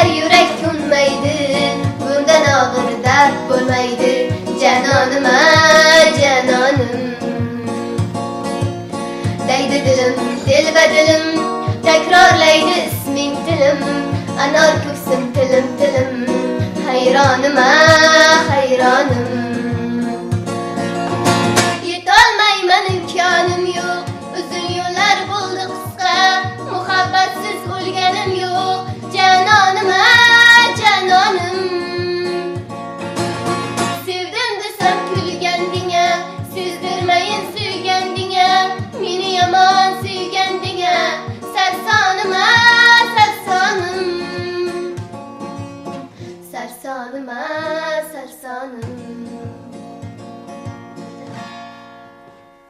yürek ko'nmaydi, bundan og'ir dard bo'lmaydi. Janonim, janonim deydi dilim, dilbadilim, takrorlaydi isming tilim, anor ko'ksim tilim tilim. Hayronim, hayronim